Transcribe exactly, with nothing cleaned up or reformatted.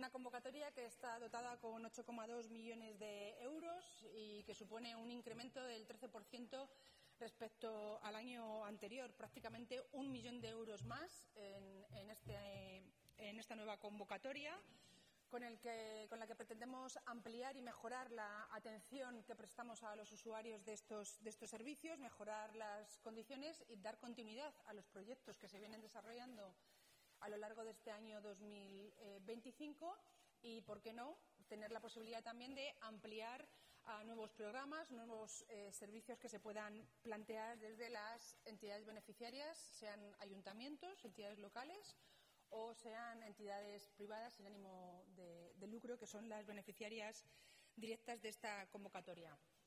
Una convocatoria que está dotada con ocho coma dos millones de euros y que supone un incremento del trece por ciento respecto al año anterior, prácticamente un millón de euros más en, en, este, en esta nueva convocatoria, con, el que, con la que pretendemos ampliar y mejorar la atención que prestamos a los usuarios de estos, de estos servicios, mejorar las condiciones y dar continuidad a los proyectos que se vienen desarrollando a lo largo de este año dos mil veinticinco y, por qué no, tener la posibilidad también de ampliar a nuevos programas, nuevos eh, servicios que se puedan plantear desde las entidades beneficiarias, sean ayuntamientos, entidades locales o sean entidades privadas sin ánimo de, de lucro, que son las beneficiarias directas de esta convocatoria.